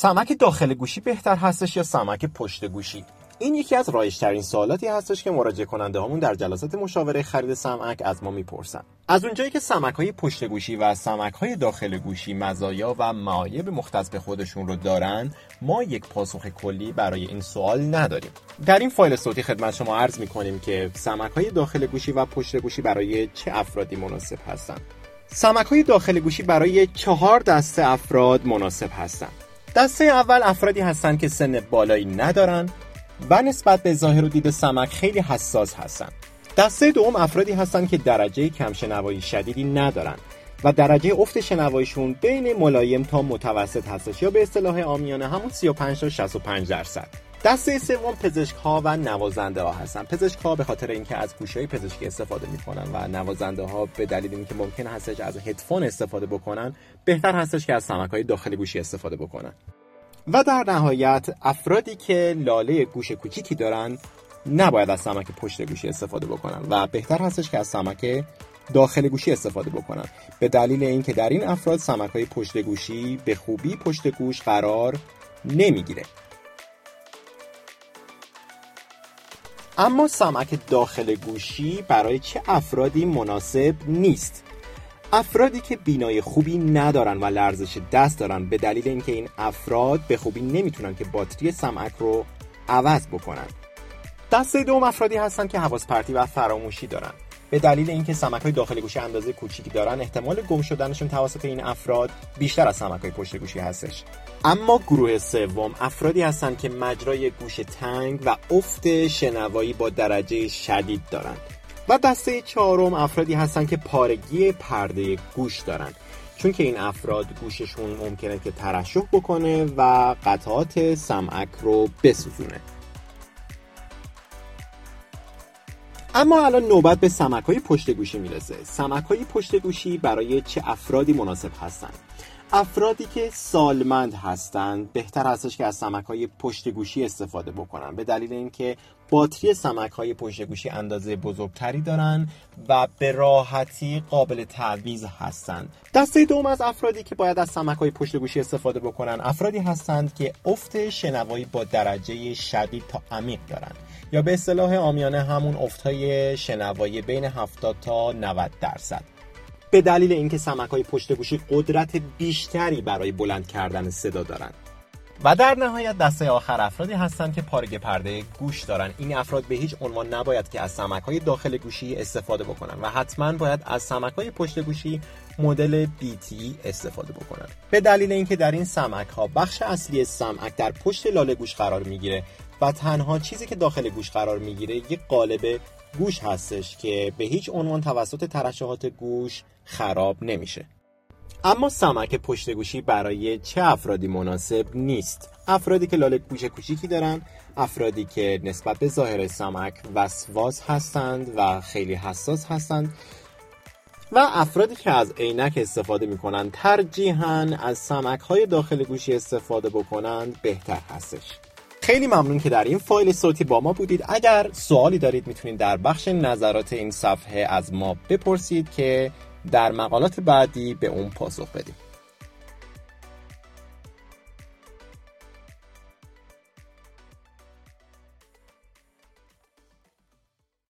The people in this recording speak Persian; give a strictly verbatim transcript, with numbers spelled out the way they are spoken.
سمک داخل گوشی بهتر هستش یا سمک پشت گوشی؟ این یکی از رایج‌ترین سوالاتی هستش که مراجعه کننده هامون در جلسات مشاوره خرید سمک از ما میپرسن. از اونجایی که سمک‌های پشت گوشی و سمک‌های داخل گوشی مزایا و معایب مختص به خودشون رو دارن، ما یک پاسخ کلی برای این سوال نداریم. در این فایل صوتی خدمت شما عرض می‌کنیم که سمک‌های داخل گوشی و پشت گوشی برای چه افرادی مناسب هستند. سمک‌های داخل گوشی برای چهار دسته افراد مناسب هستند. دسته اول افرادی هستند که سن بالایی ندارن و نسبت به ظاهر و دید سمک خیلی حساس هستند. دسته دوم افرادی هستند که درجه کمشنوایی شدیدی ندارن و درجه افت شنواییشون بین ملایم تا متوسط هستش یا به اصطلاح عامیانه همون سی و پنج تا شصت و پنج درصد. دسته سوم پزشک‌ها و نوازنده‌ها هستن. پزشک‌ها به خاطر اینکه از گوشی‌های پزشکی استفاده می‌کنن و نوازنده‌ها به دلیل اینکه ممکن هستش از هدفون استفاده بکنن، بهتر هستش که از سمک‌های داخل گوشی استفاده بکنن. و در نهایت افرادی که لاله گوش کوچیکی دارن نباید از سمک پشت گوشی استفاده بکنن و بهتر هستش که از سمک داخل گوشی استفاده بکنن، به دلیل اینکه در این افراد سمک‌های پشت گوشی به خوبی پشت گوش قرار نمیگیره. اما سمک داخل گوشی برای چه افرادی مناسب نیست؟ افرادی که بینایی خوبی ندارن و لرزش دست دارن، به دلیل اینکه این افراد به خوبی نمیتونن که باتری سمک رو عوض بکنن. دسته دوم افرادی هستن که حواس پرتی و فراموشی دارن، به دلیل اینکه سمک‌های داخل گوشی اندازه کوچیکی دارن، احتمال گم شدنشون توسط این افراد بیشتر از سمک‌های پشت گوشی هستش. اما گروه سوم افرادی هستن که مجرای گوش تنگ و افت شنوایی با درجه شدید دارن. و دسته چهارم افرادی هستن که پارگی پرده گوش دارن، چون که این افراد گوششون ممکنه که ترشح بکنه و قطعات سمعک رو بسوزونه. اما الان نوبت به سمک‌های پشت گوشی میرسه. سمک‌های پشت گوشی برای چه افرادی مناسب هستن؟ افرادی که سالمند هستند بهتر هستش که از سمک‌های پشت گوشی استفاده بکنن، به دلیل اینکه باتری سمک‌های پشت گوشی اندازه بزرگتری دارن و به راحتی قابل تعویض هستند. دسته دوم از افرادی که باید از سمک‌های پشت گوشی استفاده بکنن افرادی هستند که افت شنوایی با درجه شدید تا عمیق دارن، یا به اصطلاح عامیانه همون افت‌های شنوایی بین هفتاد تا نود درصد، به دلیل اینکه سمک‌های پشت گوشی قدرت بیشتری برای بلند کردن صدا دارن. و در نهایت دسته آخر افرادی هستند که پارگی پرده گوش دارن. این افراد به هیچ عنوان نباید که از سمک‌های داخل گوشی استفاده بکنن و حتما باید از سمک‌های پشت گوشی مدل بی تی استفاده بکنن، به دلیل اینکه در این سمک‌ها بخش اصلی سمعک در پشت لاله گوش قرار میگیره و تنها چیزی که داخل گوش قرار میگیره یک قالب گوش هستش که به هیچ عنوان توسط ترشحات گوش خراب نمیشه. اما سمک پشت گوشی برای چه افرادی مناسب نیست؟ افرادی که لاله گوش کوچیکی دارن، افرادی که نسبت به ظاهر سمک وسواس هستند و خیلی حساس هستند و افرادی که از عینک استفاده میکنن ترجیحاً از سمک‌های داخل گوشی استفاده بکنن بهتر هستش. خیلی ممنون که در این فایل صوتی با ما بودید. اگر سوالی دارید میتونید در بخش نظرات این صفحه از ما بپرسید که در مقالات بعدی به اون پاسخ بدیم.